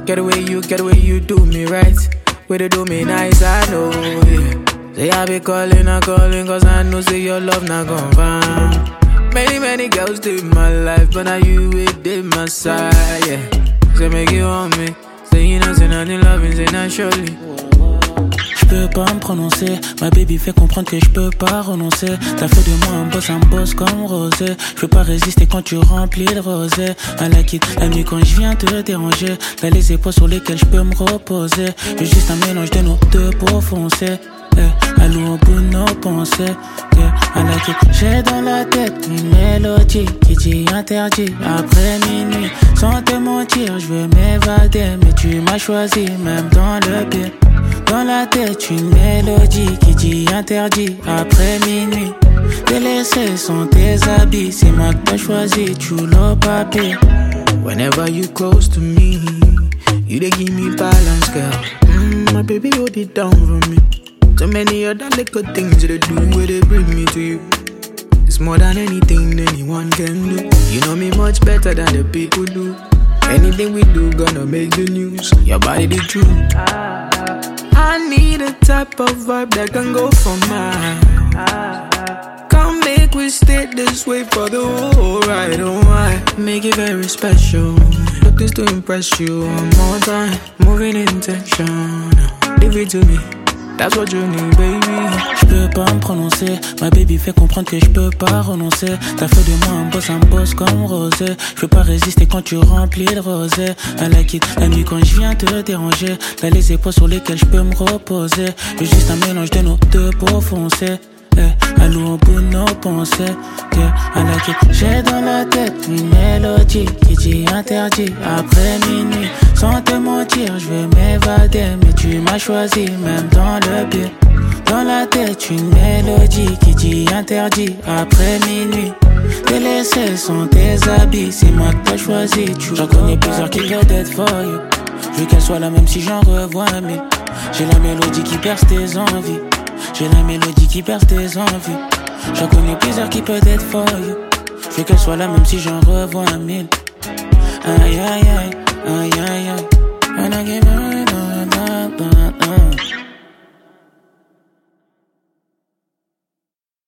Get the way you do me right. Way to do me nice, I know, yeah. Say I be calling, cause I know say your love not gon' find. Many girls did my life, but now you it did my side, yeah. Say make you want me. Say you know, say nothing loving, say not surely. J'peux pas me prononcer, ma baby fait comprendre que j'peux pas renoncer. T'as fait de moi un boss comme Rosé. J'peux pas résister quand tu remplis le rosé. À la quitte, la nuit quand j'viens te déranger. T'as les épaules sur lesquelles j'peux me reposer. J'ai juste un mélange de nos deux pour foncer. Allô au bout de nos pensées. À la quitte, j'ai dans la tête une mélodie qui dit interdit après minuit. Sans te mentir, j'veux m'évader, mais tu m'as choisi même dans le pire. Dans la tête une mélodie qui dit interdit après minuit. Délaissé sont tes habits, c'est moi que t'as choisi, tu l'as papier. Whenever you close to me, you dey give me balance, girl. My baby hold it down for me. So many other little things that they do where they bring me to you. It's more than anything anyone can do. You know me much better than the people do. Anything we do gonna make the news. Your body the truth. I need a type of vibe that can go for mine. Come make we stay this way for the whole ride. Oh, I make it very special. Look this to impress you one more time. Moving intention. Leave it to me. That's what you need, baby. J'peux pas me prononcer, ma baby fait comprendre que j'peux pas renoncer. T'as fait de moi un boss comme Rosé. J'peux pas résister quand tu remplis le rosé. À la quitte, la nuit quand j'viens te déranger. T'as les épaules sur lesquelles j'peux me reposer. J'ai juste un mélange de nos deux pour foncer. Allô au bout de nos pensées. À la quitte, j'ai dans la tête une mélodie qui dit interdit après minuit. Sans te mentir, j'vais m'évader, mais tu m'as choisi même dans le pire. Dans la tête une mélodie qui dit interdit après minuit. Délaissés sont tes habits, c'est moi que t'as choisi. J'en connais plusieurs qui veulent être for you. Je veux qu'elle soit là même si j'en revois mille. J'ai la mélodie qui perce tes envies. J'ai la mélodie qui perce tes envies. J'en connais plusieurs qui peuvent être for you. Je veux qu'elle soit là même si j'en revois mille. Aïe aïe aïe, aïe aïe aïe. When I give her